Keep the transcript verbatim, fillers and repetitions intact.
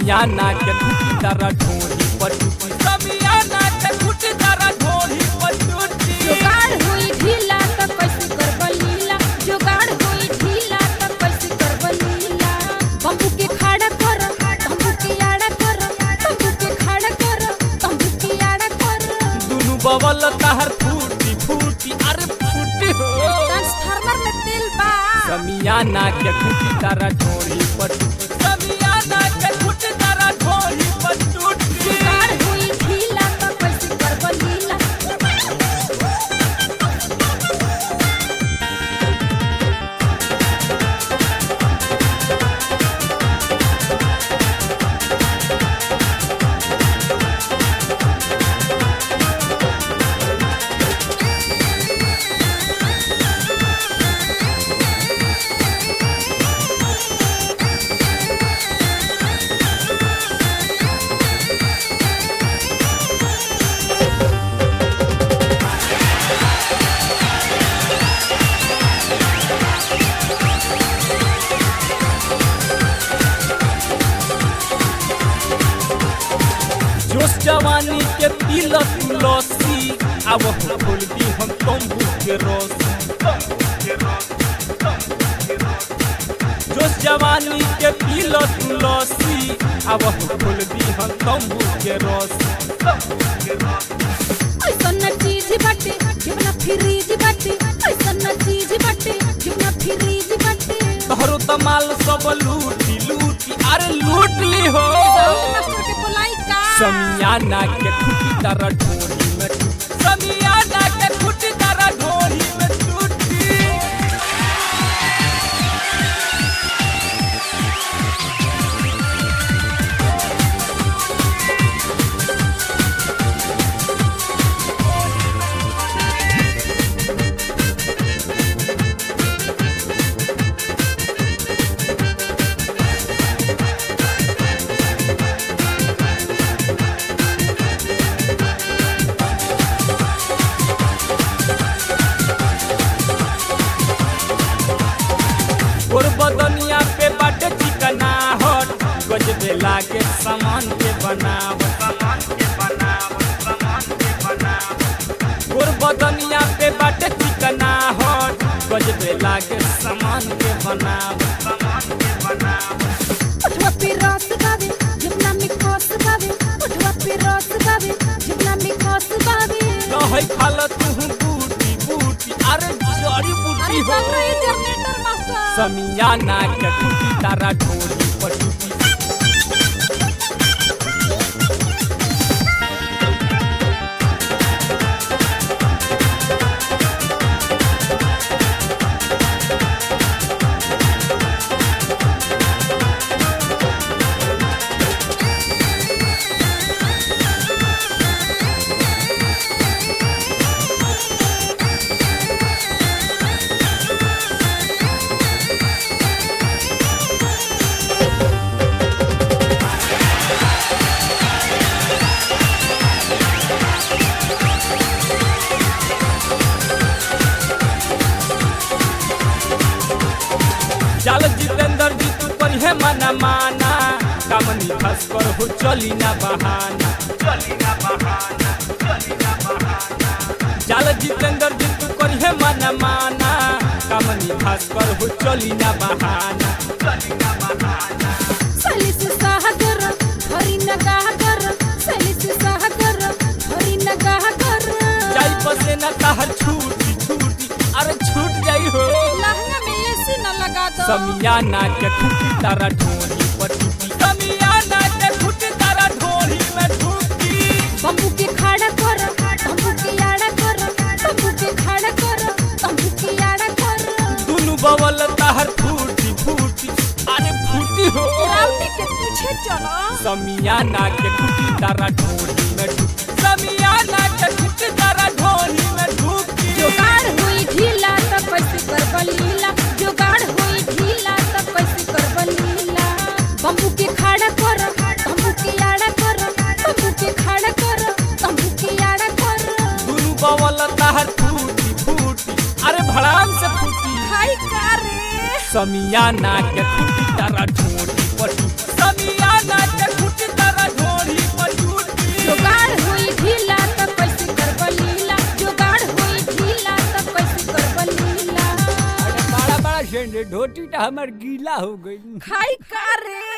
समियाना के टूटी तारा ढोली पटुटी समियाना के टूटी तारा ढोली पटुटी जुगाड़ हुई ढीला त कैसे करब लीला जुगाड़ हुई ढीला त कैसे करब लीला बम्बू के खड़ा कर बम्बू के आड़ा कर बम्बू के खड़ा कर बम्बू के आड़ा कर दुनु बवल ताहर फूटी फूटी अरे फूटी हो ट्रांसफार्मर में तेल बा समियाना के टूटी तारा ढोली पटुटी समियाना के टूटी तारा ढोली पटुटी जुगाड़ हुई ढीला त कैसे करब लीला जोश जवानी के पीला तू लस्सी अब खोल दी हम तंबू के रस्सी जोश जवानी के पीला तू लस्सी अब खोल दी हम तंबू के रस्सी ऐसन चीज बाटे जीवना फ्रीज बाटे ऐसन चीज बाटे जीवना फ्रीज बाटे तोहरो तमाल सब लूटी लूटी अरे लूट ली हो मास्टर के बोलाई का समियाना के टूटी तारा ढोली में टूटी समियाना के टूटी तारा ढोली में टूटी और बदनिया पे बाटे चिकना हट गजबे लागे सामान के बनाव सामान के बनाव सामान के बनाव और बदनिया पे बाटे चिकना हट गजबे लागे सामान के बनाव सामान के बनाव उठवा पे रस बावे जीवना में खस बावे उठवा पे रस बावे जीवना में खस बावे कहै खाल तू बूटी बूटी अरे जड़ी बूटी हो जनरेटर मास्टर समियाना के टूटी तारा ढोली पटुटी चल जितेंद्र जी तू पर है मना माना कामनी खस पर हो चली ना बहाना चली ना बहाना चली ना बहाना चल जितेंद्र जी तू पर है मना माना कामनी खस पर हो चली ना बहाना चली ना बहाना सली से सागर हरी नगाह कर सली से सागर हरी नगाह कर जाई पसे ना कहर छूटी छूटी अरे छूट जाई हो लहंगा में एसी न लगा दो समियाना के टूटी तारा ढोली पटुटी समियाना के टूटी तारा ढोली में टूटी बम्बू के खड़ा कर बम्बू के आड़ा कर बम्बू के खड़ा कर बम्बू के आड़ा कर दुनु बवल ताहर फूटी फूटी अरे फूटी हो राउटी के पीछे चलो समियाना के टूटी तारा ढोली में टूटी समियाना के टूटी तारा ढोली में टूटी जुगाड़ हुई ढीला त कैसे करब लीला जुगाड़ हुई ढीला त कैसे करब लीला बम्बू के खड़ा कर बम्बू के आड़ा कर बम्बू के खड़ा कर बम्बू के आड़ा कर दुनु बवल ताहर फूटी फूटी अरे भड़ाम से फूटी खाई का रे समियाना के टूटी तारा ढोली पटुटी समियाना के ढोटी टा हमर गीला हो गई। खाई का रे